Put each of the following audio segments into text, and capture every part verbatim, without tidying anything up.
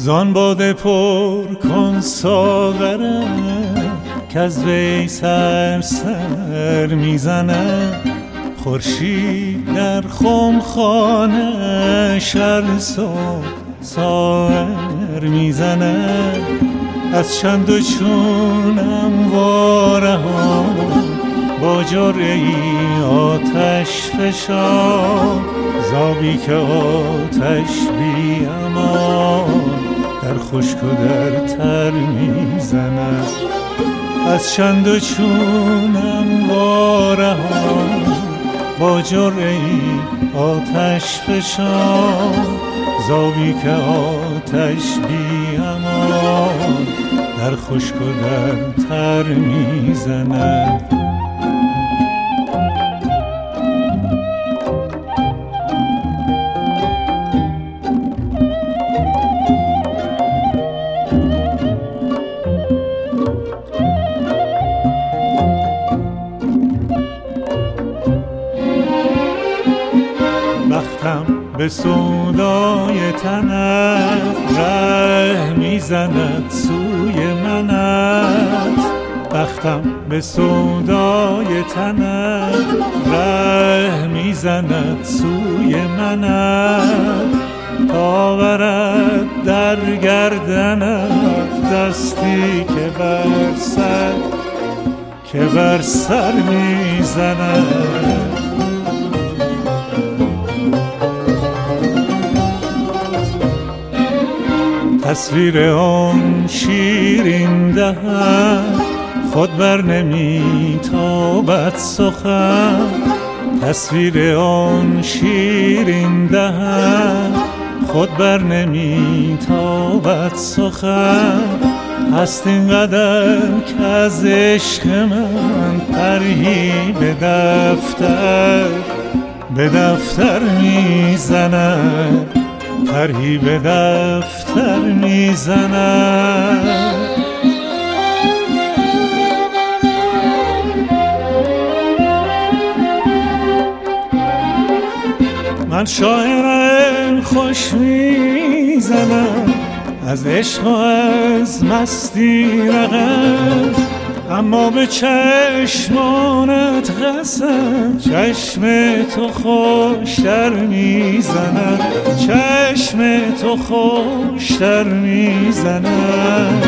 زان باده پر کن ساغرم که از وی سر سر میزنه. خورشید در خمخانه شر صبح ساغر میزنه. از چند و چونم وارهان با جرعه ای آتش فشان. زابی که آتش بی امان در خشک و در تر میزند. از چند و چونم وارهان با جرعه ای آتش فشان. زابی که آتش بی امان در خشک و در تر میزند. بختم به سودای تنت ره میزند سوی منت. بختم به سودای تنت ره میزند سوی منت. تا برد در گردنت دستی که بر سر که بر سر میزند. تصویر آن شیرین دهن خود بر نمی تابد سخن. تصویر آن شیرین دهن خود بر نمی تابد سخن. هست اینقدر که از عشق من پرهی به دفتر به دفتر میزند. پرهی به دفتر میزند. من شاعرم خوش میزنم از عشق و از مستی رقم. اما به چشمانت قسم چشم تو خوشتر میزند. چشم تو خوشتر میزند.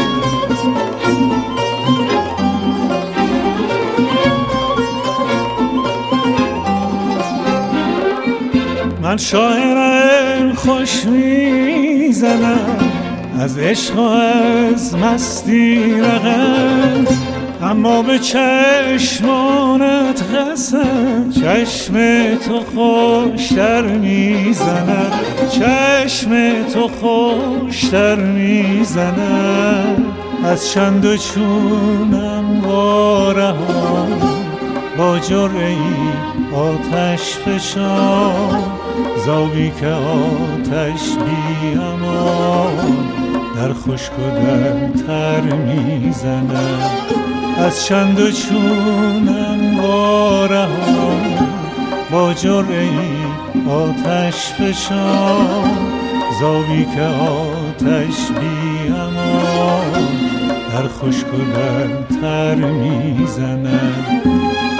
من شاعرم خوش میزنم از عشق و از مستی رقم. اما به چشمانت قسم چشم تو خوشتر میزند. چشم تو خوشتر میزند. از چند و چونم وارهان با جرعه ای آتش فشان. زابی که آتش بی امان در خشک و در تر میزند. از چند و چونم وارهان با جرعه ای آتش فشان. زابی که آتش بی امان در خشک و در تر میزند.